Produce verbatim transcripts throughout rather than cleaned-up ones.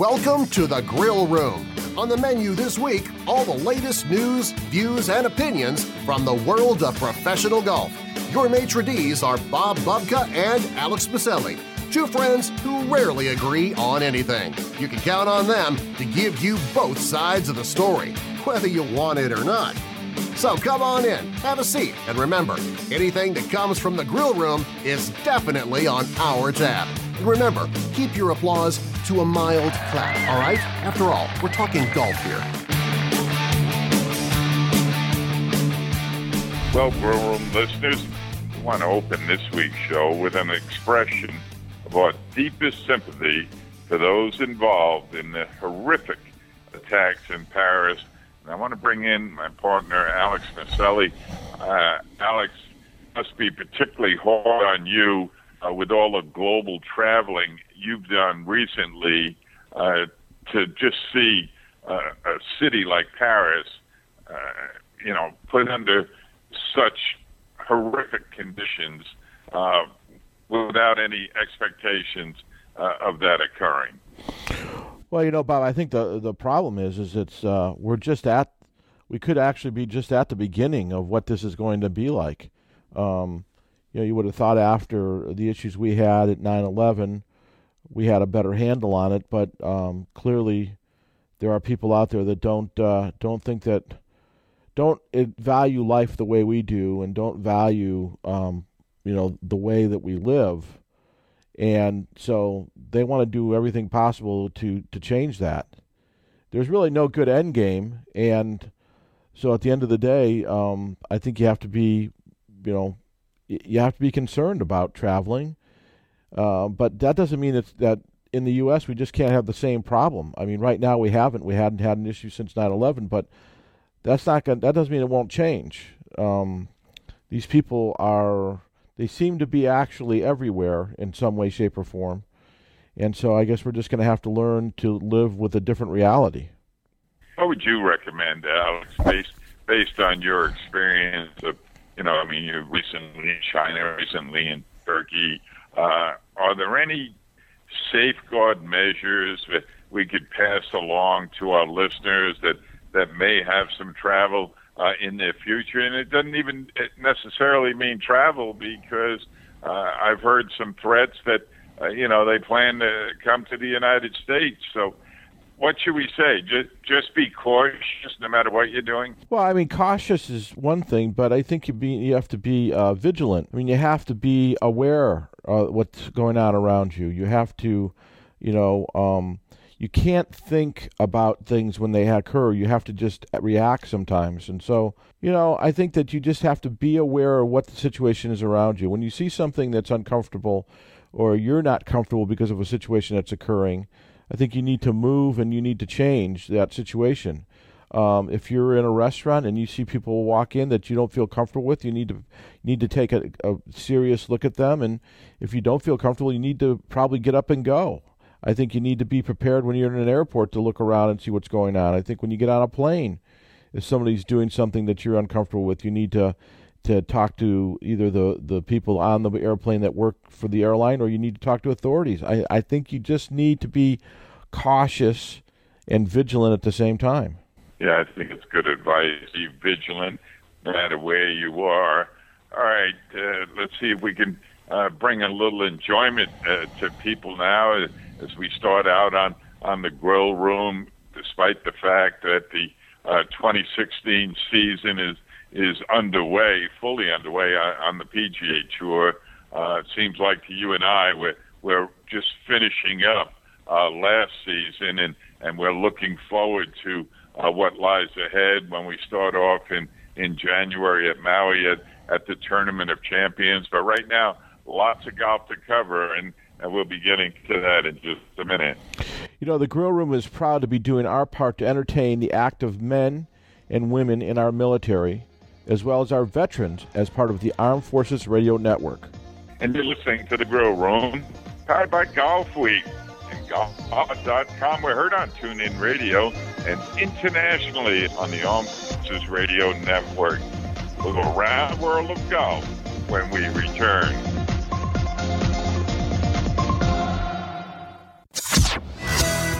Welcome to the Grill Room. On the menu this week, all the latest news, views, and opinions from the world of professional golf. Your maitre d's are Bob Bubka and Alex Maselli, two friends who rarely agree on anything. You can count on them to give you both sides of the story, whether you want it or not. So come on in, have a seat, and remember, anything that comes from the Grill Room is definitely on our tab. And remember, keep your applause to a mild clap, all right? After all, we're talking golf here. Well, Grill Room listeners, we want to open this week's show with an expression of our deepest sympathy for those involved in the horrific attacks in Paris. And I want to bring in my partner, Alex Maselli. Uh, Alex, must be particularly hard on you uh, with all the global traveling you've done recently uh, to just see uh, a city like Paris, uh, you know, put under such horrific conditions uh, without any expectations uh, of that occurring. Well, you know, Bob, I think the the problem is is it's uh, we're just at we could actually be just at the beginning of what this is going to be like. Um, you know, you would have thought after the issues we had at nine eleven, we had a better handle on it, but um, clearly there are people out there that don't uh, don't think that don't value life the way we do, and don't value um, you know the way that we live. And so they want to do everything possible to, to change that. There's really no good end game. And so at the end of the day, um, I think you have to be, you know, you have to be concerned about traveling. Uh, but that doesn't mean it's, that in the U S we just can't have the same problem. I mean, right now we haven't. We hadn't had an issue since nine eleven, but that's not gonna, that doesn't mean it won't change. Um, these people are... They seem to be actually everywhere in some way, shape, or form. And so I guess we're just going to have to learn to live with a different reality. What would you recommend, Alex, based, based on your experience of, you know, I mean, you recently in China, recently in Turkey. Uh, are there any safeguard measures that we could pass along to our listeners that, that may have some travel Uh, in their future? And it doesn't even necessarily mean travel, because uh, I've heard some threats that, uh, you know, they plan to come to the United States. So what should we say? Just, just be cautious no matter what you're doing? Well, I mean, cautious is one thing, but I think you, be, you have to be uh, vigilant. I mean, you have to be aware of what's going on around you. You have to, you know, um, you can't think about things when they occur. You have to just react sometimes. And so, you know, I think that you just have to be aware of what the situation is around you. When you see something that's uncomfortable, or you're not comfortable because of a situation that's occurring, I think you need to move and you need to change that situation. Um, if you're in a restaurant and you see people walk in that you don't feel comfortable with, you need to you need to take a, a serious look at them. And if you don't feel comfortable, you need to probably get up and go. I think you need to be prepared when you're in an airport to look around and see what's going on. I think when you get on a plane, if somebody's doing something that you're uncomfortable with, you need to to talk to either the, the people on the airplane that work for the airline, or you need to talk to authorities. I, I think you just need to be cautious and vigilant at the same time. Yeah, I think it's good advice. Be vigilant no matter where you are. All right, uh, let's see if we can uh, bring a little enjoyment uh, to people now as we start out on, on the Grill Room, despite the fact that the uh, twenty sixteen season is is underway, fully underway on, on the P G A Tour. Uh, it seems like to you and I, we're, we're just finishing up uh, last season, and, and we're looking forward to uh, what lies ahead when we start off in, in January at Maui at, at the Tournament of Champions. But right now, lots of golf to cover, and And we'll be getting to that in just a minute. You know, the Grill Room is proud to be doing our part to entertain the active men and women in our military, as well as our veterans, as part of the Armed Forces Radio Network. And you're listening to the Grill Room, powered by Golf Week and golf dot com. We're heard on TuneIn Radio and internationally on the Armed Forces Radio Network. We'll go around the world of golf when we return.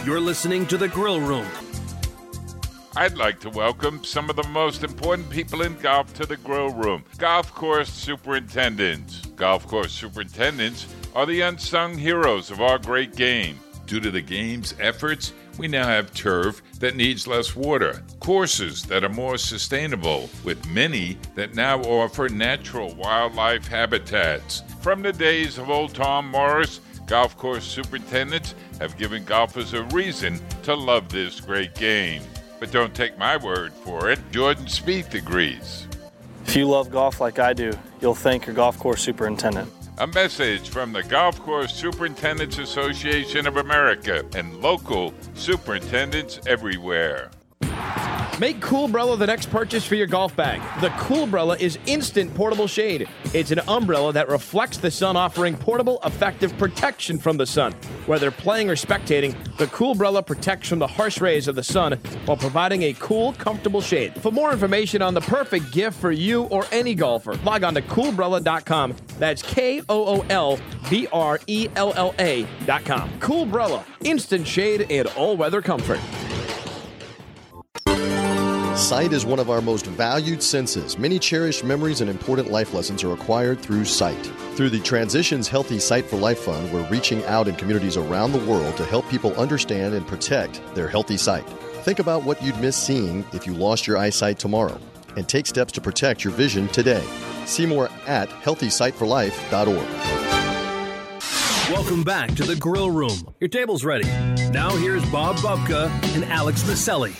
You're listening to The Grill Room. I'd like to welcome some of the most important people in golf to the Grill Room. Golf course superintendents. Golf course superintendents are the unsung heroes of our great game. Due to the game's efforts, we now have turf that needs less water, courses that are more sustainable, with many that now offer natural wildlife habitats. From the days of old Tom Morris, golf course superintendents have given golfers a reason to love this great game. But don't take my word for it. Jordan Spieth agrees. If you love golf like I do, you'll thank your golf course superintendent. A message from the Golf Course Superintendents Association of America and local superintendents everywhere. Make Coolbrella the next purchase for your golf bag. The Coolbrella is instant portable shade. It's an umbrella that reflects the sun, offering portable, effective protection from the sun. Whether playing or spectating, the Coolbrella protects from the harsh rays of the sun while providing a cool, comfortable shade. For more information on the perfect gift for you or any golfer, log on to Coolbrella dot com. That's K O O L B R E L L A dot com. Coolbrella, instant shade and all-weather comfort. Sight is one of our most valued senses. Many cherished memories and important life lessons are acquired through sight. Through the Transitions Healthy Sight for Life Fund, we're reaching out in communities around the world to help people understand and protect their healthy sight. Think about what you'd miss seeing if you lost your eyesight tomorrow, and take steps to protect your vision today. See more at healthy sight for life dot org. Welcome back to The Grill Room. Your table's ready. Now here's Bob Bubka and Alex Maselli.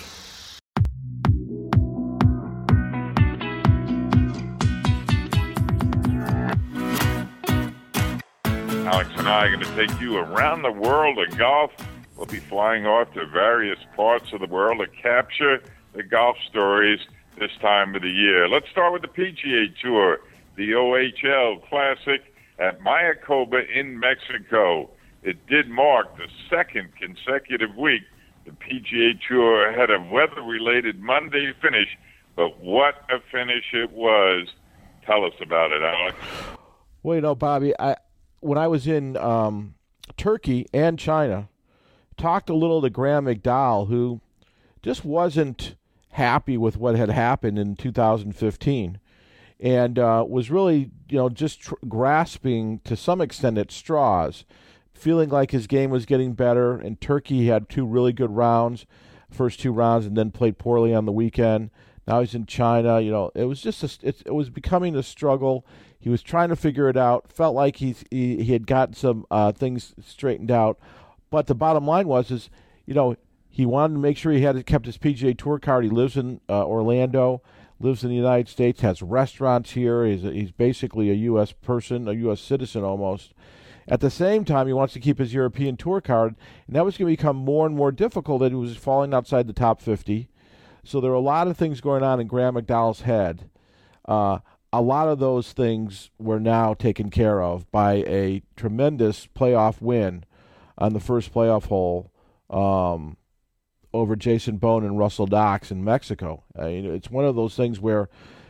Alex and I are going to take you around the world of golf. We'll be flying off to various parts of the world to capture the golf stories this time of the year. Let's start with the P G A Tour, the O H L Classic at Mayakoba in Mexico. It did mark the second consecutive week the P G A Tour had a weather-related Monday finish, but what a finish it was. Tell us about it, Alex. Well, you know, Bobby, I... when I was in um, Turkey and China, talked a little to Graham McDowell, who just wasn't happy with what had happened in two thousand fifteen, and uh, was really, you know, just tr- grasping to some extent at straws, feeling like his game was getting better. In Turkey, he had two really good rounds, first two rounds, and then played poorly on the weekend. Now he's in China. You know, it was just a, it, it was becoming a struggle. He was trying to figure it out. Felt like he's, he he had gotten some uh, things straightened out, but the bottom line was is, you know, he wanted to make sure he had kept his P G A Tour card. He lives in uh, Orlando, lives in the United States, has restaurants here. He's a, he's basically a U S person, a U S citizen almost. At the same time, he wants to keep his European Tour card, and that was going to become more and more difficult. That he was falling outside the top fifty. So there were a lot of things going on in Graham McDowell's head. Uh, a lot of those things were now taken care of by a tremendous playoff win on the first playoff hole um, over Jason Bone and Russell Knox in Mexico. Uh, you know, it's one of those things where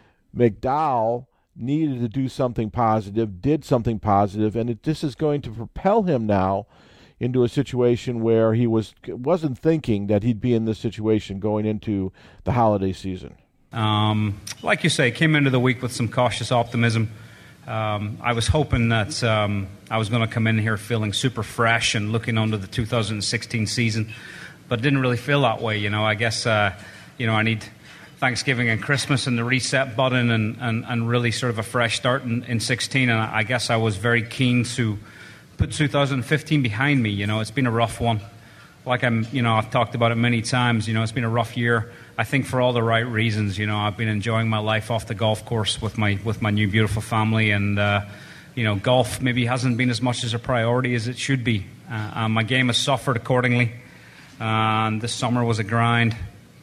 McDowell needed to do something positive, did something positive, and it, this is going to propel him now into a situation where he was, wasn't thinking that he'd be in this situation going into the holiday season. Um, like you say, came into the week with some cautious optimism. Um, I was hoping that um, I was going to come in here feeling super fresh and looking onto the two thousand sixteen season, but it didn't really feel that way. You know, I guess, uh, you know, I need Thanksgiving and Christmas and the reset button and, and, and really sort of a fresh start in, in sixteen, and I guess I was very keen to put two thousand fifteen behind me. You know, it's been a rough one. Like I'm, you know, I've talked about it many times. You know, it's been a rough year. I think for all the right reasons. You know, I've been enjoying my life off the golf course with my with my new beautiful family, and uh, you know, golf maybe hasn't been as much as a priority as it should be. Uh, uh, my game has suffered accordingly, uh, and this summer was a grind.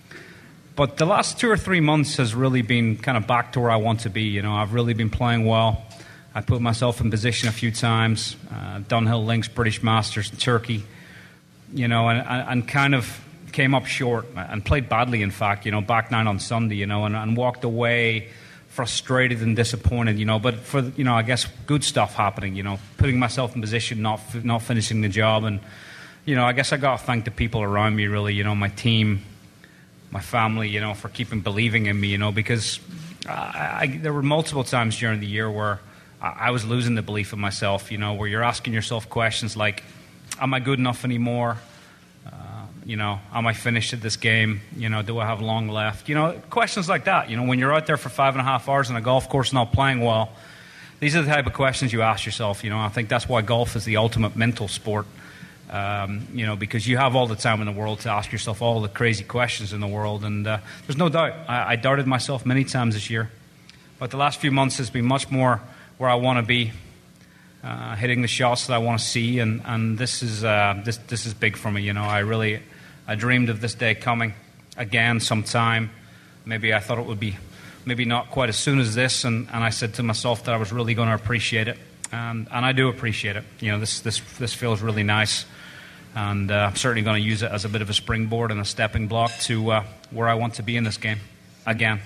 But the last two or three months has really been kind of back to where I want to be. You know, I've really been playing well. I put myself in position a few times. Uh, Dunhill Links, British Masters, Turkey. You know, and, and kind of came up short and played badly, in fact, you know, back nine on Sunday, you know, and, and walked away frustrated and disappointed, you know, but for, you know, I guess good stuff happening, you know, putting myself in position, not not finishing the job, and you know, I guess I got to thank the people around me, really, you know, my team, my family, you know, for keeping believing in me, you know, because I, I, there were multiple times during the year where I, I was losing the belief in myself, you know, where you're asking yourself questions like, am I good enough anymore? Uh, you know, am I finished at this game? You know, do I have long left? You know, questions like that. You know, when you're out there for five and a half hours on a golf course not playing well, these are the type of questions you ask yourself. You know, I think that's why golf is the ultimate mental sport. Um, you know, because you have all the time in the world to ask yourself all the crazy questions in the world. And uh, there's no doubt, I, I doubted myself many times this year. But the last few months has been much more where I want to be, uh, hitting the shots that I want to see. And, and this is uh, this this is big for me. You know, I really, I dreamed of this day coming again sometime. Maybe I thought it would be maybe not quite as soon as this. And, and I said to myself that I was really going to appreciate it. And, and I do appreciate it. You know, this this this feels really nice. And uh, I'm certainly going to use it as a bit of a springboard and a stepping block to uh, where I want to be in this game again.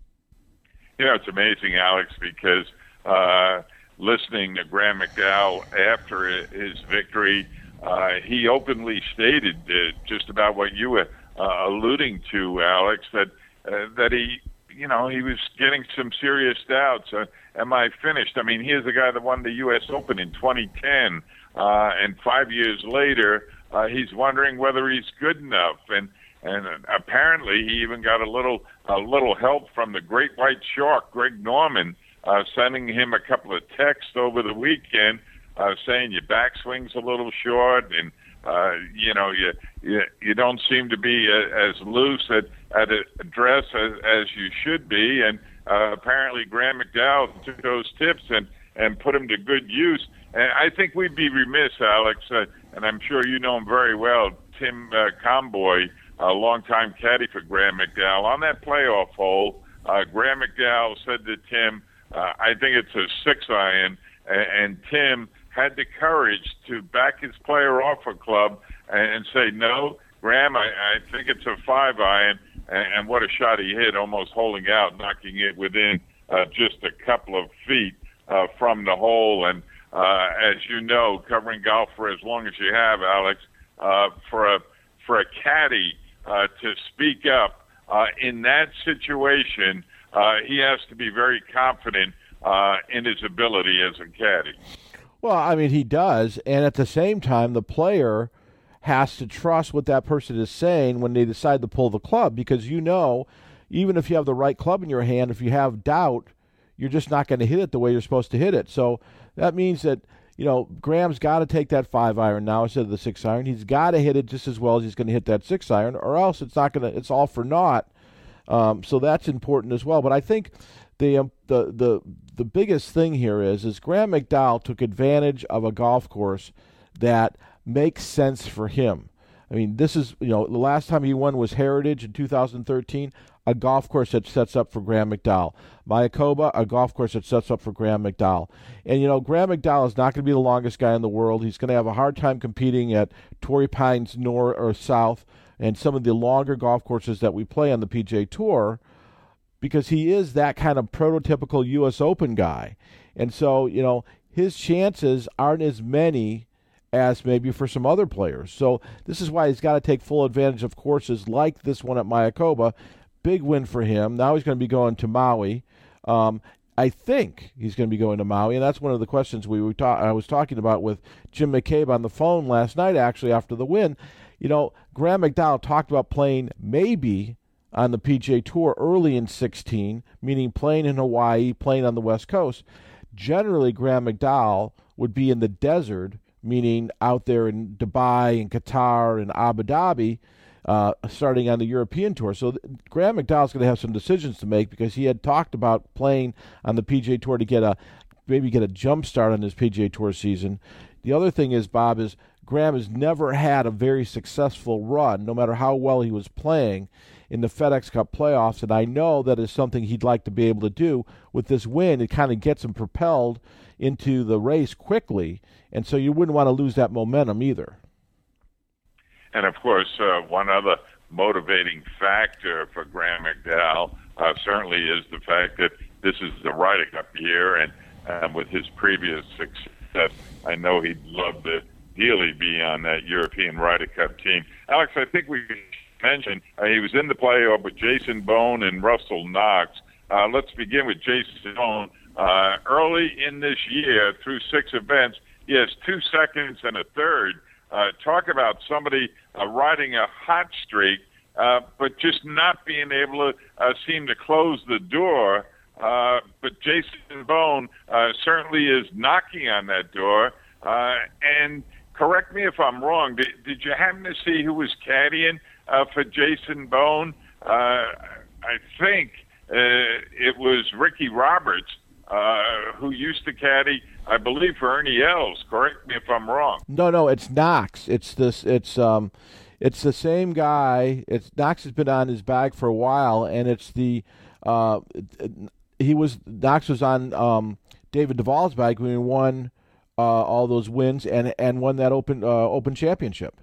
You know, it's amazing, Alex, because uh, listening to Graham McDowell after his victory, uh, he openly stated uh, just about what you were uh, alluding to, Alex, that uh, that he, you know, he was getting some serious doubts. Uh, am I finished? I mean, here's a guy that won the U S Open in twenty ten. Uh, and five years later, uh, he's wondering whether he's good enough. And and apparently, he even got a little a little help from the great white shark, Greg Norman, uh, sending him a couple of texts over the weekend, uh, saying your backswing's a little short, and uh, you know you, you you don't seem to be uh, as loose at at address as, as you should be. And uh, apparently, Graham McDowell took those tips and and put them to good use. And I think we'd be remiss, Alex, uh, and I'm sure you know him very well, Tim uh, Comboy, a longtime caddy for Graham McDowell. On that playoff hole, uh, Graham McDowell said to Tim, uh, I think it's a six iron, and, and Tim had the courage to back his player off a club and, and say, no, Graham, I, I think it's a five iron, and, and what a shot he hit, almost holding out, knocking it within uh, just a couple of feet uh, from the hole. And Uh, as you know, covering golf for as long as you have, Alex, uh, for a for a caddy uh, to speak up uh, in that situation, uh, he has to be very confident uh, in his ability as a caddy. Well, I mean, he does, and at the same time, the player has to trust what that person is saying when they decide to pull the club, because you know, even if you have the right club in your hand, if you have doubt, you're just not going to hit it the way you're supposed to hit it. So that means that, you know, Graham's got to take that five iron now instead of the six iron. He's got to hit it just as well as he's going to hit that six iron, or else it's not going to. It's all for naught. Um, so that's important as well. But I think the um, the the the biggest thing here is is Graham McDowell took advantage of a golf course that makes sense for him. I mean, this is, you know, the last time he won was Heritage in two thousand thirteen, a golf course that sets up for Graham McDowell. Mayakoba, a golf course that sets up for Graham McDowell. And, you know, Graham McDowell is not going to be the longest guy in the world. He's going to have a hard time competing at Torrey Pines North or South and some of the longer golf courses that we play on the P G A Tour, because he is that kind of prototypical U S Open guy. And so, you know, his chances aren't as many as maybe for some other players. So this is why he's got to take full advantage of courses like this one at Mayakoba. Big win for him. Now he's going to be going to Maui. Um, I think he's going to be going to Maui, and that's one of the questions we were ta- I was talking about with Jim McCabe on the phone last night, actually, after the win. You know, Graham McDowell talked about playing maybe on the P G A Tour early in sixteen, meaning playing in Hawaii, playing on the West Coast. Generally, Graham McDowell would be in the desert, meaning out there in Dubai and Qatar and Abu Dhabi, uh, starting on the European Tour. So th- Graham McDowell's going to have some decisions to make, because he had talked about playing on the P G A Tour to get a maybe get a jump start on his P G A Tour season. The other thing is, Bob, is Graham has never had a very successful run, no matter how well he was playing, in the FedEx Cup playoffs, and I know that is something he'd like to be able to do. With this win, it kind of gets him propelled into the race quickly, and so you wouldn't want to lose that momentum either. And, of course, uh, one other motivating factor for Graham McDowell uh, certainly is the fact that this is the Ryder Cup year, and um, with his previous success, I know he'd love to ideally be on that European Ryder Cup team. Alex, I think we mentioned uh, he was in the playoff with Jason Bone and Russell Knox. Uh, let's begin with Jason Bone. Uh, early in this year, through six events, he has two seconds and a third. Uh, talk about somebody uh, riding a hot streak, uh, but just not being able to uh, seem to close the door. Uh, but Jason Bone uh, certainly is knocking on that door. Uh, and correct me if I'm wrong, did, did you happen to see who was caddying uh, for Jason Bone? Uh, I think uh, it was Ricky Roberts, uh, who used to caddy, I believe, for Ernie Els. Correct me if I'm wrong. No, no, it's Knox. It's this. It's um, it's the same guy. It's Knox has been on his bag for a while, and it's the uh, he was Knox was on um, David Duval's bag when he won uh, all those wins and and won that open uh, open championship.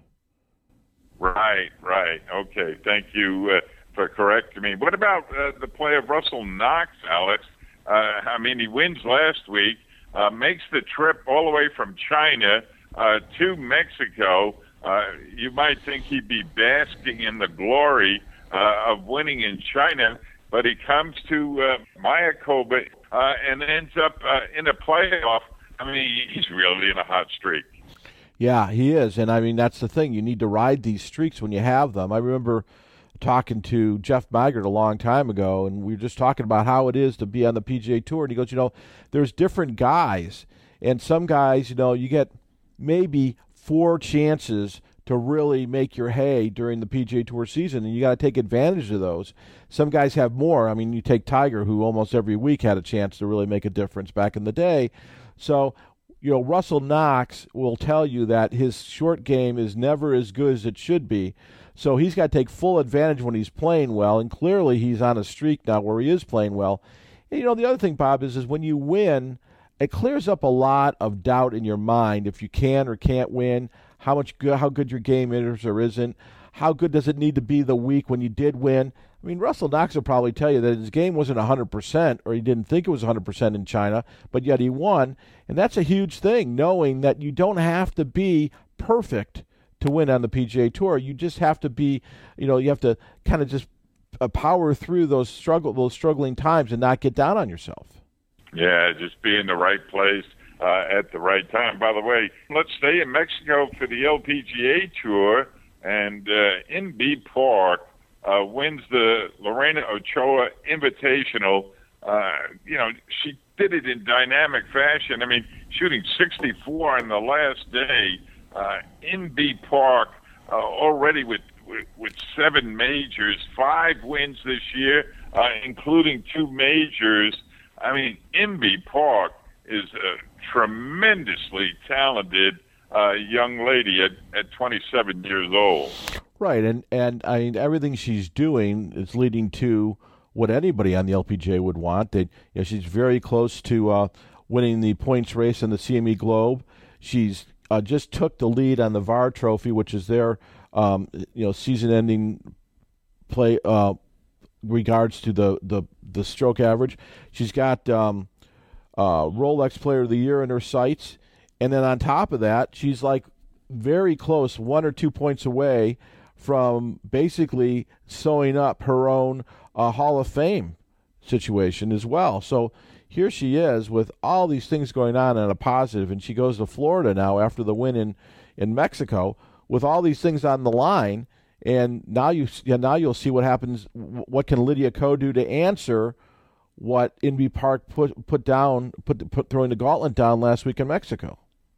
Right, right. Okay, thank you uh, for correcting me. What about uh, the play of Russell Knox, Alex? Uh, I mean, he wins last week, uh, makes the trip all the way from China uh, to Mexico. Uh, you might think he'd be basking in the glory uh, of winning in China, but he comes to uh, Mayakoba uh, and ends up uh, in a playoff. I mean, he's really in a hot streak. Yeah, he is, and I mean, that's the thing. You need to ride these streaks when you have them. I remember talking to Jeff Maggart a long time ago, and we were just talking about how it is to be on the P G A Tour, and he goes, you know, there's different guys, and some guys, you know, you get maybe four chances to really make your hay during the P G A Tour season, and you got to take advantage of those. Some guys have more. I mean, you take Tiger, who almost every week had a chance to really make a difference back in the day. So, you know, Russell Knox will tell you that his short game is never as good as it should be. So he's got to take full advantage when he's playing well, and clearly he's on a streak now where he is playing well. And, you know, the other thing, Bob, is, is when you win, it clears up a lot of doubt in your mind if you can or can't win, how much good, how good your game is or isn't, how good does it need to be the week when you did win. I mean, Russell Knox will probably tell you that his game wasn't one hundred percent, or he didn't think it was one hundred percent in China, but yet he won. And that's a huge thing, knowing that you don't have to be perfect to win on the P G A Tour. You just have to be, you know, you have to kind of just uh, power through those struggle, those struggling times and not get down on yourself. Yeah, just be in the right place uh, at the right time. By the way, let's stay in Mexico for the L P G A Tour, and uh, Inbee Park uh, wins the Lorena Ochoa Invitational. Uh, you know, she did it in dynamic fashion. I mean, shooting sixty-four on the last day. Uh, Inbee Park uh, already with, with with seven majors, five wins this year, uh, including two majors. I mean, Inbee Park is a tremendously talented uh, young lady at, at twenty-seven years old. Right, and, and I mean, everything she's doing is leading to what anybody on the L P G A would want. They, you know, she's very close to uh, winning the points race in the C M E Globe. She's uh, just took the lead on the V A R Trophy, which is their um, you know season-ending play uh, regards to the, the, the stroke average. She's got um, uh, Rolex Player of the Year in her sights, and then on top of that, she's like very close, one or two points away from basically sewing up her own uh, Hall of Fame situation as well. So here she is with all these things going on in a positive, and she goes to Florida now after the win in, in Mexico with all these things on the line. And now you yeah, now you'll see what happens. What can Lydia Ko do to answer what Inbee Park put put down, put put throwing the gauntlet down last week in Mexico?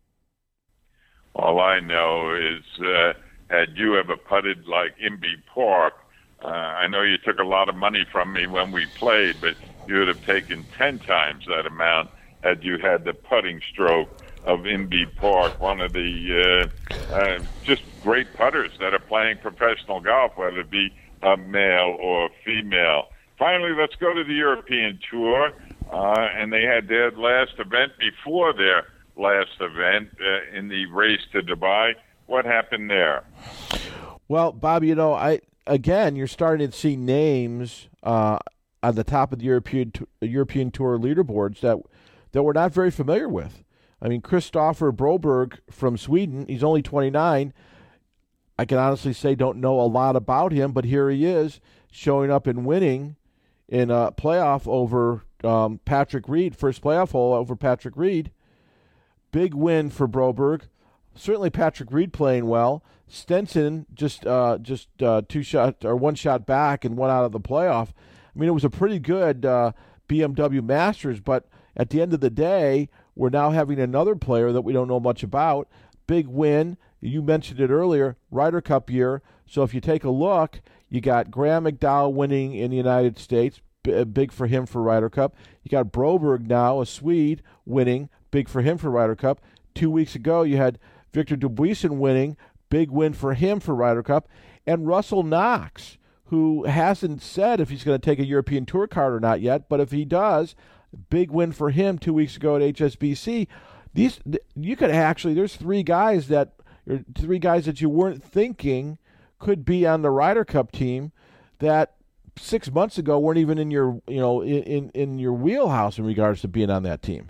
All I know is, uh, had you ever putted like Inbee Park, uh, I know you took a lot of money from me when we played, but you would have taken ten times that amount had you had the putting stroke of Inbee Park, one of the uh, uh, just great putters that are playing professional golf, whether it be a male or female. Finally, let's go to the European Tour, uh, and they had their last event before their last event uh, in the race to Dubai. What happened there? Well, Bob, you know, I again, you're starting to see names uh, on the top of the European European Tour leaderboards that that we're not very familiar with. I mean, Christopher Broberg from Sweden, he's only twenty-nine. I can honestly say don't know a lot about him, but here he is showing up and winning in a playoff over um, Patrick Reed, first playoff hole over Patrick Reed. Big win for Broberg. Certainly Patrick Reed playing well. Stenson just uh, just uh, two shot or one shot back and one out of the playoff. I mean, it was a pretty good uh, B M W Masters, but at the end of the day, we're now having another player that we don't know much about. Big win. You mentioned it earlier, Ryder Cup year. So if you take a look, you got Graham McDowell winning in the United States, b- big for him for Ryder Cup. You got Broberg now, a Swede, winning, big for him for Ryder Cup. Two weeks ago, you had Victor Dubuisson winning, big win for him for Ryder Cup. And Russell Knox, who hasn't said if he's going to take a European Tour card or not yet, but if he does, big win for him two weeks ago at H S B C. These you could actually, there's three guys that, or three guys that you weren't thinking could be on the Ryder Cup team that six months ago weren't even in your, you know, in, in your wheelhouse in regards to being on that team.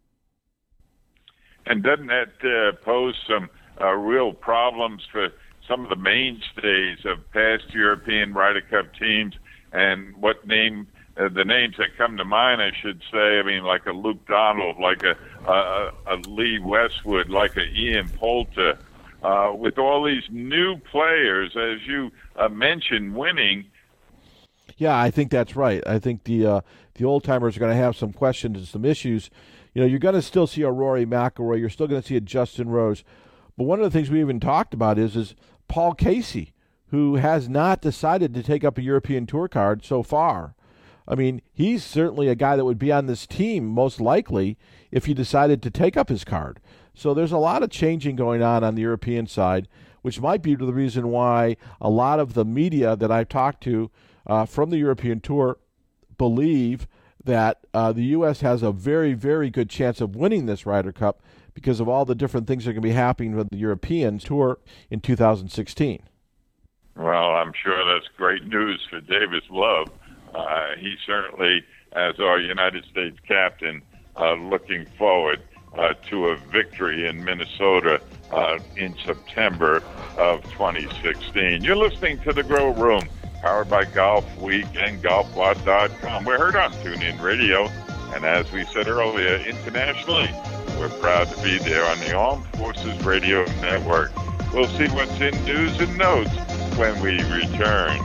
And doesn't that uh, pose some uh, real problems for some of the mainstays of past European Ryder Cup teams? And what name, uh, the names that come to mind, I should say, I mean, like a Luke Donald, like a, a, a Lee Westwood, like a Ian Poulter. Uh, with all these new players, as you uh, mentioned, winning. Yeah, I think that's right. I think the uh, the old timers are going to have some questions and some issues. You know, you're going to still see a Rory McIlroy. You're still going to see a Justin Rose. But one of the things we even talked about is is Paul Casey, who has not decided to take up a European Tour card so far. I mean, he's certainly a guy that would be on this team most likely if he decided to take up his card. So there's a lot of changing going on on the European side, which might be the reason why a lot of the media that I've talked to uh, from the European Tour believe that uh, the U S has a very, very good chance of winning this Ryder Cup because of all the different things that are going to be happening with the European Tour in two thousand sixteen. Well, I'm sure that's great news for Davis Love. Uh, he certainly, as our United States captain, uh, looking forward Uh, to a victory in Minnesota uh, in September of twenty sixteen. You're listening to The Grill Room, powered by Golf Week and golf lot dot com. We're heard on TuneIn Radio, and as we said earlier, internationally, we're proud to be there on the Armed Forces Radio Network. We'll see what's in news and notes when we return.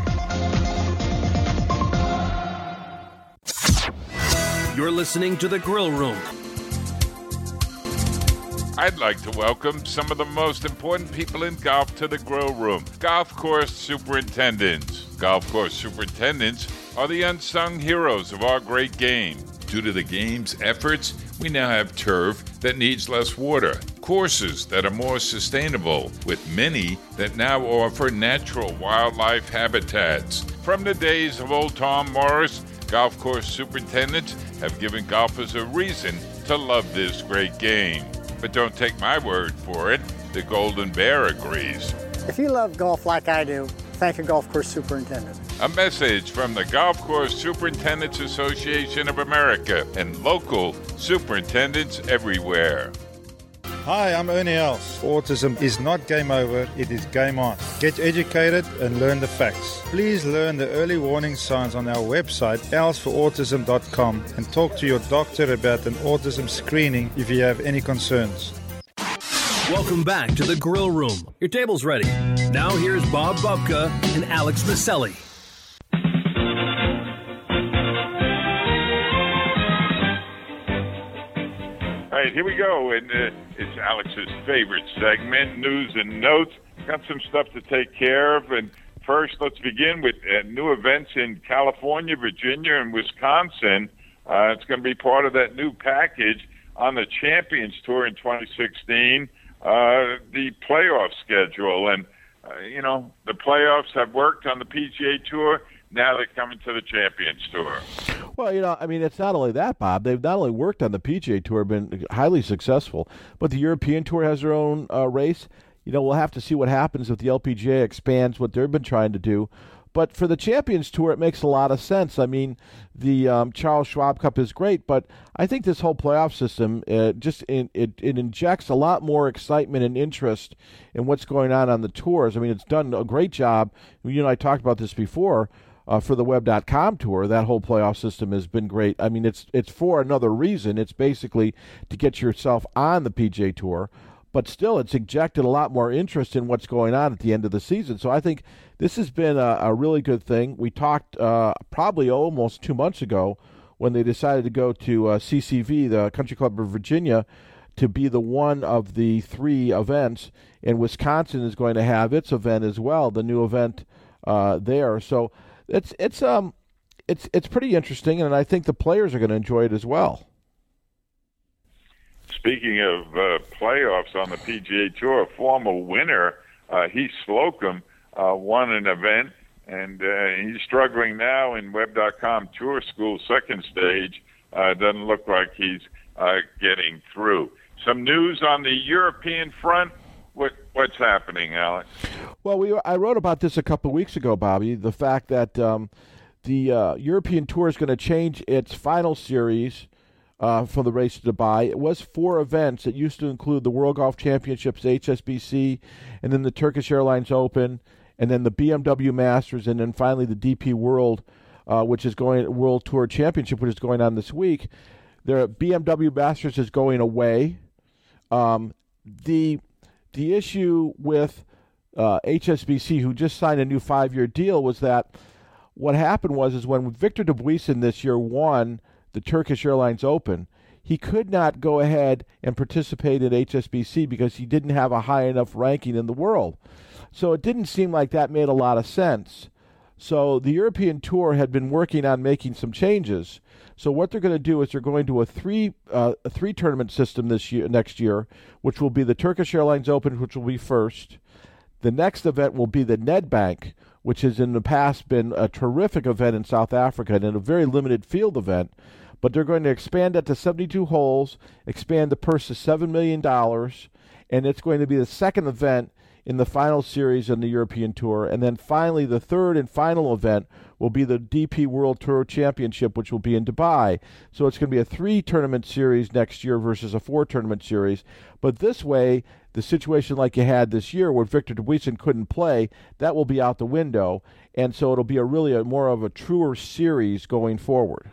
You're listening to The Grill Room. I'd like to welcome some of the most important people in golf to the Grill Room, golf course superintendents. Golf course superintendents are the unsung heroes of our great game. Due to the game's efforts, we now have turf that needs less water, courses that are more sustainable, with many that now offer natural wildlife habitats. From the days of old Tom Morris, golf course superintendents have given golfers a reason to love this great game. But don't take my word for it. The Golden Bear agrees. If you love golf like I do, thank a golf course superintendent. A message from the Golf Course Superintendents Association of America and local superintendents everywhere. Hi, I'm Ernie Els. Autism is not game over, it is game on. Get educated and learn the facts. Please learn the early warning signs on our website, els for autism dot com, and talk to your doctor about an autism screening if you have any concerns. Welcome back to The Grill Room. Your table's ready. Now here's Bob Bubka and Alex Maselli. All right, here we go, and uh, it's Alex's favorite segment, News and Notes. Got some stuff to take care of, and first, let's begin with uh, new events in California, Virginia, and Wisconsin. Uh, it's going to be part of that new package on the Champions Tour in twenty sixteen, uh, the playoff schedule. And, uh, you know, the playoffs have worked on the P G A Tour. Now they're coming to the Champions Tour. Well, you know, I mean, it's not only that, Bob. They've not only worked on the P G A Tour, been highly successful, but the European Tour has their own uh, race. You know, we'll have to see what happens if the L P G A expands what they've been trying to do. But for the Champions Tour, it makes a lot of sense. I mean, the um, Charles Schwab Cup is great, but I think this whole playoff system uh, just it, it, it injects a lot more excitement and interest in what's going on on the tours. I mean, it's done a great job. You and I talked about this before uh, for the web dot com tour. That whole playoff system has been great. I mean, it's it's for another reason. It's basically to get yourself on the P G A Tour. But still, it's injected a lot more interest in what's going on at the end of the season. So I think this has been a, a really good thing. We talked uh, probably almost two months ago when they decided to go to uh, C C V, the Country Club of Virginia, to be the one of the three events. And Wisconsin is going to have its event as well, the new event uh, there. So it's it's um it's it's pretty interesting, and I think the players are going to enjoy it as well. Speaking of uh, playoffs on the P G A Tour, a former winner, uh, Heath Slocum, uh, won an event, and uh, he's struggling now in web dot com Tour School second stage. Uh, doesn't look like he's uh, getting through. Some news on the European front. What, what's happening, Alex? Well, we I wrote about this a couple of weeks ago, Bobby, the fact that um, the uh, European Tour is going to change its final series Uh, for the race to Dubai. It was four events. It used to include the World Golf Championships, H S B C, and then the Turkish Airlines Open, and then the B M W Masters, and then finally the D P World, uh, which is going World Tour Championship, which is going on this week. The B M W Masters is going away. Um, the the issue with uh, H S B C, who just signed a new five-year deal, was that what happened was is when Victor Dubuisson this year won the Turkish Airlines Open, he could not go ahead and participate in H S B C because he didn't have a high enough ranking in the world. So it didn't seem like that made a lot of sense. So the European Tour had been working on making some changes. So what they're going to do is they're going to a three uh, a three tournament system this year, next year, which will be the Turkish Airlines Open, which will be first. The next event will be the Nedbank, which has in the past been a terrific event in South Africa and a very limited field event. But they're going to expand that to seventy-two holes, expand the purse to seven million dollars, and it's going to be the second event in the final series in the European Tour. And then finally, the third and final event will be the D P World Tour Championship, which will be in Dubai. So it's going to be a three-tournament series next year versus a four-tournament series. But this way, the situation like you had this year where Victor Dubuisson couldn't play, that will be out the window. And so it'll be a really a, more of a truer series going forward.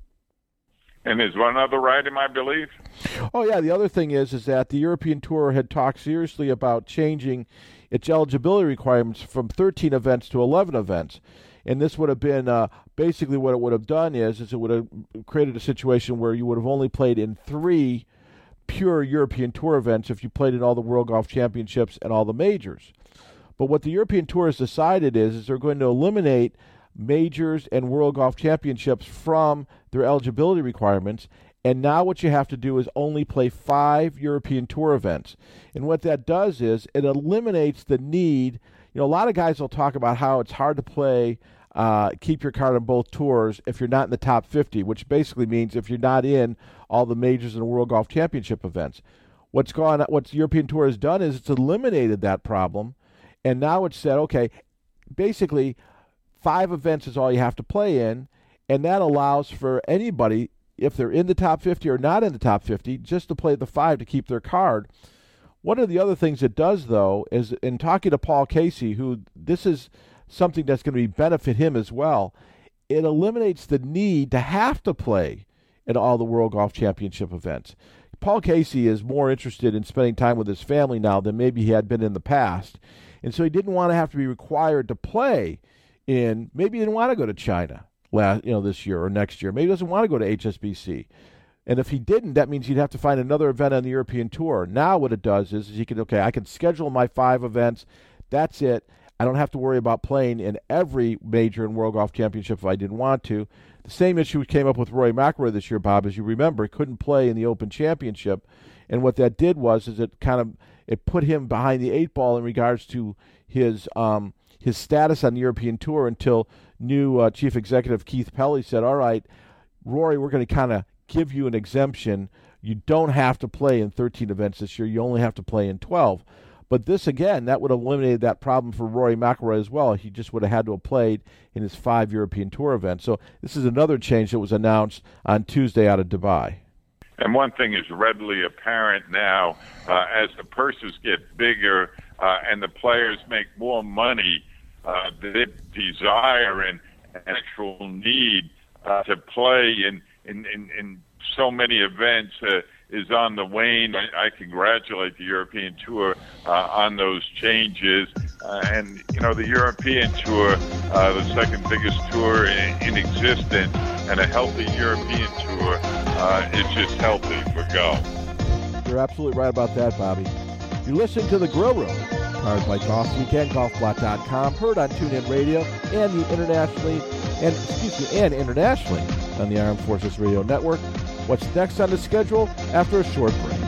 And there's one other item, I believe. Oh, yeah. The other thing is is that the European Tour had talked seriously about changing its eligibility requirements from thirteen events to eleven events. And this would have been uh, basically what it would have done is, is it would have created a situation where you would have only played in three pure European Tour events if you played in all the World Golf Championships and all the majors. But what the European Tour has decided is, is they're going to eliminate majors and World Golf Championships from their eligibility requirements, and now what you have to do is only play five European Tour events. And what that does is it eliminates the need. You know, a lot of guys will talk about how it's hard to play, uh, keep your card on both tours if you're not in the top fifty, which basically means if you're not in all the majors and World Golf Championship events. What's gone, what the European Tour has done is it's eliminated that problem, and now it's said, okay, basically five events is all you have to play in, and that allows for anybody, if they're in the top fifty or not in the top fifty, just to play the five to keep their card. One of the other things it does, though, is in talking to Paul Casey, who this is something that's going to benefit him as well, it eliminates the need to have to play in all the World Golf Championship events. Paul Casey is more interested in spending time with his family now than maybe he had been in the past, and so he didn't want to have to be required to play in, maybe he didn't want to go to China last, you know, this year or next year. Maybe he doesn't want to go to H S B C. And if he didn't, that means he'd have to find another event on the European Tour. Now what it does is, is he can, okay, I can schedule my five events. That's it. I don't have to worry about playing in every major and World Golf Championship if I didn't want to. The same issue came up with Rory McIlroy this year, Bob, as you remember. He couldn't play in the Open Championship. And what that did was is it kind of it put him behind the eight ball in regards to his um, his status on the European Tour until new uh, Chief Executive Keith Pelley said, all right, Rory, we're going to kind of give you an exemption. You don't have to play in thirteen events this year. You only have to play in twelve. But this, again, that would have eliminated that problem for Rory McIlroy as well. He just would have had to have played in his five European Tour events. So this is another change that was announced on Tuesday out of Dubai. And one thing is readily apparent now, uh, as the purses get bigger uh, and the players make more money, uh, the desire and actual need uh, to play in, in, in, in so many events uh, is on the wane. I, I congratulate the European Tour uh, on those changes. Uh, and, you know, the European Tour, uh, the second biggest tour in, in existence, and a healthy European Tour uh, is just healthy for golf. You're absolutely right about that, Bobby. You listen to The Grill Room, powered by Golf Weekend, golf blot dot com, heard on TuneIn Radio, and the internationally, and excuse me, and internationally on the Armed Forces Radio Network. What's next on the schedule after a short break?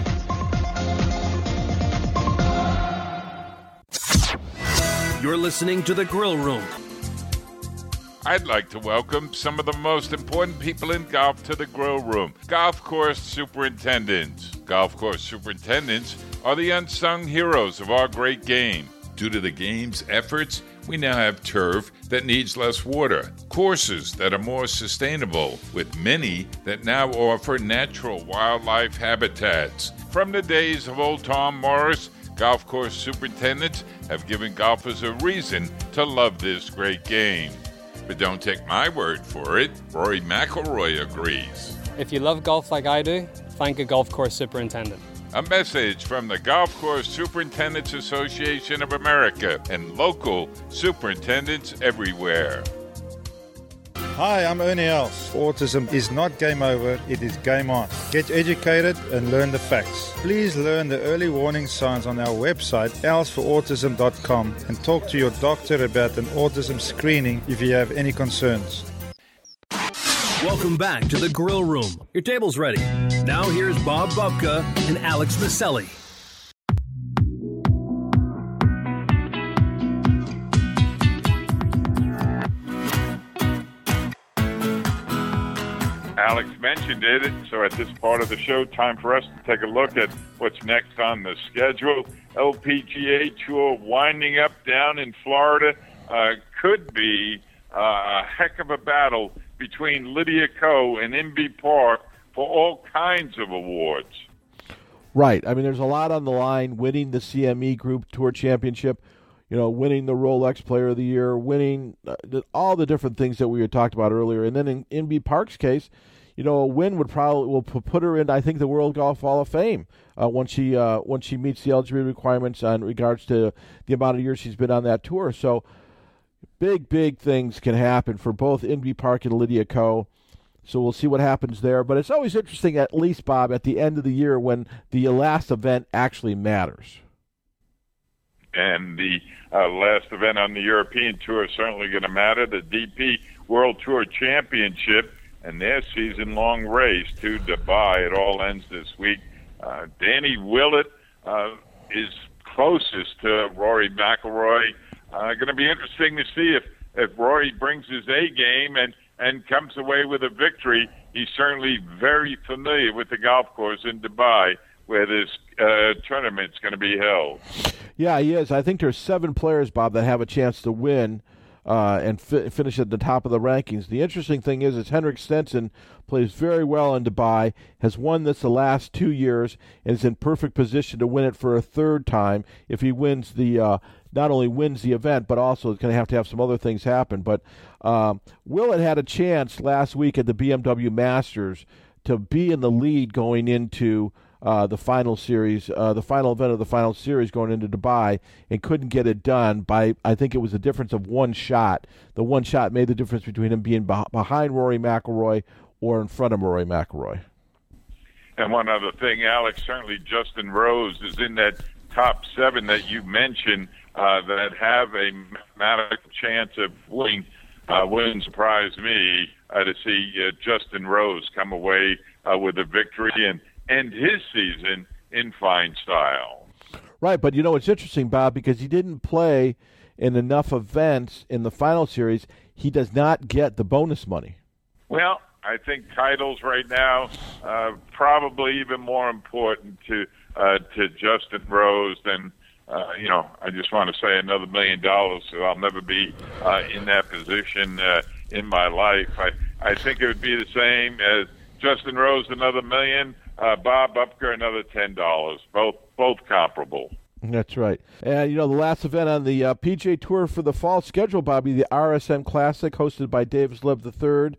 You're listening to The Grill Room. I'd like to welcome some of the most important people in golf to the Grill Room. Golf course superintendents. Golf course superintendents are the unsung heroes of our great game. Due to the game's efforts, we now have turf that needs less water, courses that are more sustainable, with many that now offer natural wildlife habitats. From the days of old Tom Morris, golf course superintendents have given golfers a reason to love this great game. But don't take my word for it. Rory McIlroy agrees. If you love golf like I do, thank a golf course superintendent. A message from the Golf Course Superintendents Association of America and local superintendents everywhere. Hi, I'm Ernie Els. Autism is not game over, it is game on. Get educated and learn the facts. Please learn the early warning signs on our website, els for autism dot com, and talk to your doctor about an autism screening if you have any concerns. Welcome back to The Grill Room. Your table's ready. Now here's Bob Bubka and Alex Maselli. Alex mentioned it, so at this part of the show, time for us to take a look at what's next on the schedule. L P G A Tour winding up down in Florida. Uh, could be uh, a heck of a battle between Lydia Ko and Inbee Park for all kinds of awards. Right. I mean, there's a lot on the line. Winning the C M E Group Tour Championship, you know, winning the Rolex Player of the Year, winning uh, all the different things that we had talked about earlier. And then in Inbee Park's case, you know, a win would probably will put her in, I think, the World Golf Hall of Fame uh, once she uh, once she meets the eligibility requirements in regards to the amount of years she's been on that tour. So big, big things can happen for both Inbee Park and Lydia Ko. So we'll see what happens there. But it's always interesting, at least, Bob, at the end of the year when the last event actually matters. And the uh, last event on the European Tour is certainly going to matter, the D P World Tour Championship and their season-long race to Dubai. It all ends this week. Uh, Danny Willett uh, is closest to Rory McIlroy. Uh, going to be interesting to see if, if Rory brings his A game and, and comes away with a victory. He's certainly very familiar with the golf course in Dubai where this uh, tournament's going to be held. Yeah, he is. I think there's seven players, Bob, that have a chance to win uh, and fi- finish at the top of the rankings. The interesting thing is, is Henrik Stenson plays very well in Dubai, has won this the last two years, and is in perfect position to win it for a third time if he wins the uh, not only wins the event, but also is going to have to have some other things happen. But um, Willett had a chance last week at the B M W Masters to be in the lead going into uh, the final series, uh, the final event of the final series going into Dubai, and couldn't get it done by, I think it was a difference of one shot. The one shot made the difference between him being beh- behind Rory McIlroy or in front of Rory McIlroy. And one other thing, Alex, certainly Justin Rose is in that top seven that you mentioned uh, that have a mathematical chance of winning. Uh, wouldn't surprise me uh, to see uh, Justin Rose come away uh, with a victory and end his season in fine style. Right, but you know, it's interesting, Bob, because he didn't play in enough events in the final series. He does not get the bonus money. Well, I think titles right now uh, probably even more important to uh, to Justin Rose than uh, you know, I just want to say another million dollars, so I'll never be uh, in that position uh, in my life. I, I think it would be the same as Justin Rose, another million, uh, Bob Bubka, another ten dollars. Both both comparable. That's right. And, you know, the last event on the uh, P G A Tour for the fall schedule, Bobby, the R S M Classic, hosted by Davis Love the third.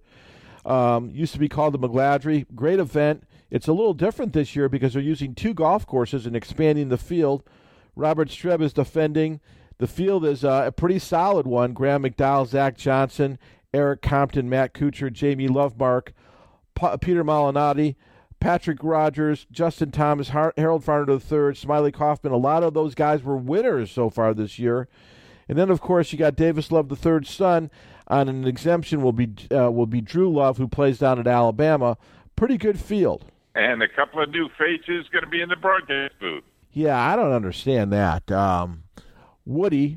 Um, used to be called the McGladrey. Great event. It's a little different this year because they're using two golf courses and expanding the field. Robert Streb is defending. The field is uh, a pretty solid one. Graham McDowell, Zach Johnson, Eric Compton, Matt Kuchar, Jamie Lovemark, P- Peter Malnati, Patrick Rogers, Justin Thomas, Har- Harold Varner the third, Smiley Kaufman. A lot of those guys were winners so far this year. And then, of course, you got Davis Love the third's son. On an exemption will be uh, will be Drew Love, who plays down at Alabama. Pretty good field. And a couple of new faces going to be in the broadcast booth. Yeah, I don't understand that. Um, Woody,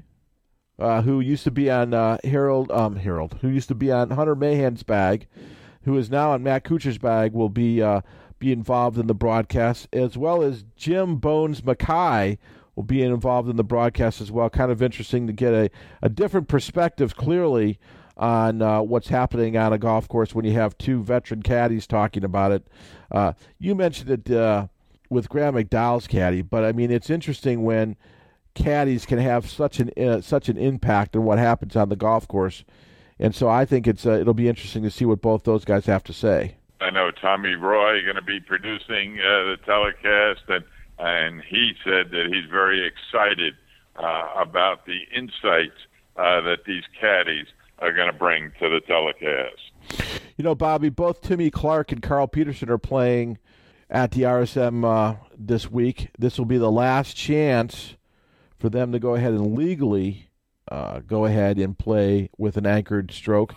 uh, who used to be on uh, Harold, um, Harold, who used to be on Hunter Mahan's bag, who is now on Matt Kuchar's bag, will be uh, be involved in the broadcast, as well as Jim Bones Mackay will be involved in the broadcast as well. Kind of interesting to get a, a different perspective, clearly, on uh, what's happening on a golf course when you have two veteran caddies talking about it. Uh, you mentioned it uh, with Graham McDowell's caddy, but I mean, it's interesting when caddies can have such an uh, such an impact on what happens on the golf course, and so I think it's uh, it'll be interesting to see what both those guys have to say. I know Tommy Roy going to be producing uh, the telecast, and and he said that he's very excited uh, about the insights uh, that these caddies are going to bring to the telecast. You know, Bobby, both Timmy Clark and Carl Peterson are playing at the R S M uh, this week. This will be the last chance for them to go ahead and legally uh, go ahead and play with an anchored stroke.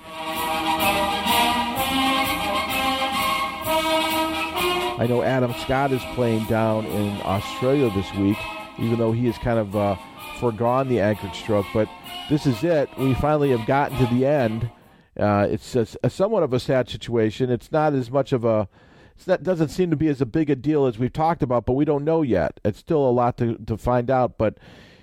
I know Adam Scott is playing down in Australia this week, even though he has kind of uh, foregone the anchored stroke. But this is it. We finally have gotten to the end. Uh, it's a, a somewhat of a sad situation. It's not as much of a it's not, doesn't seem to be as a big a deal as we've talked about, but we don't know yet. It's still a lot to, to find out. But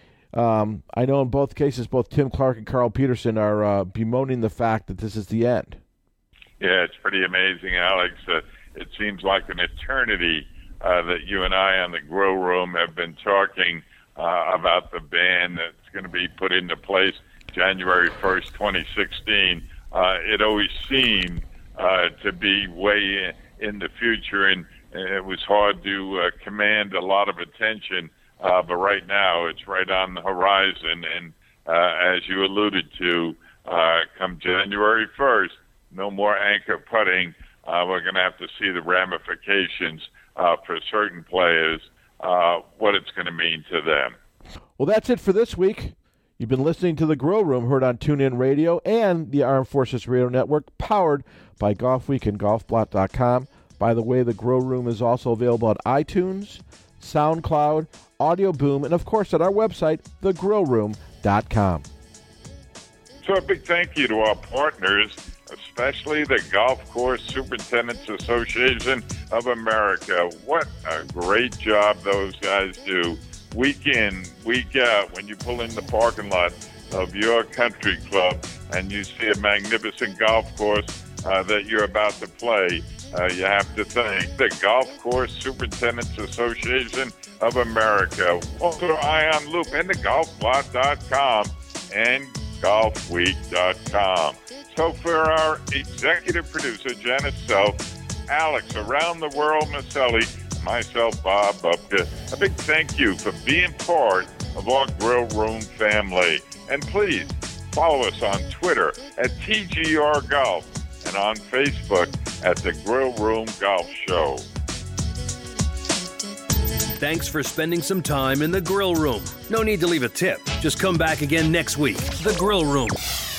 um, I know in both cases, both Tim Clark and Carl Peterson are uh, bemoaning the fact that this is the end. Yeah, it's pretty amazing, Alex. Uh, it seems like an eternity uh, that you and I on the Grill Room have been talking uh, about the ban that's going to be put into place January first, twenty sixteen. Uh, it always seemed uh, to be way in, in the future, and, and it was hard to uh, command a lot of attention. Uh, but right now, it's right on the horizon, and uh, as you alluded to, uh, come January first, no more anchor putting. Uh, we're going to have to see the ramifications uh, for certain players, uh, what it's going to mean to them. Well, that's it for this week. You've been listening to The Grill Room, heard on TuneIn Radio and the Armed Forces Radio Network, powered by Golf Week and golf blot dot com. By the way, The Grill Room is also available at iTunes, SoundCloud, Audio Boom, and, of course, at our website, the grill room dot com. So a big thank you to our partners, especially the Golf Course Superintendents Association of America. What a great job those guys do. Week in, week out, when you pull in the parking lot of your country club and you see a magnificent golf course uh, that you're about to play, uh, you have to thank the Golf Course Superintendents Association of America. Also, Ion Loop and the golf blot dot com and golf week dot com. So for our executive producer, Janice Self, Alex Around the World Maselli, myself, Bob Bubka, a big thank you for being part of our Grill Room family. And please follow us on Twitter at T G R Golf and on Facebook at the Grill Room Golf Show. Thanks for spending some time in the Grill Room. No need to leave a tip. Just come back again next week. The Grill Room.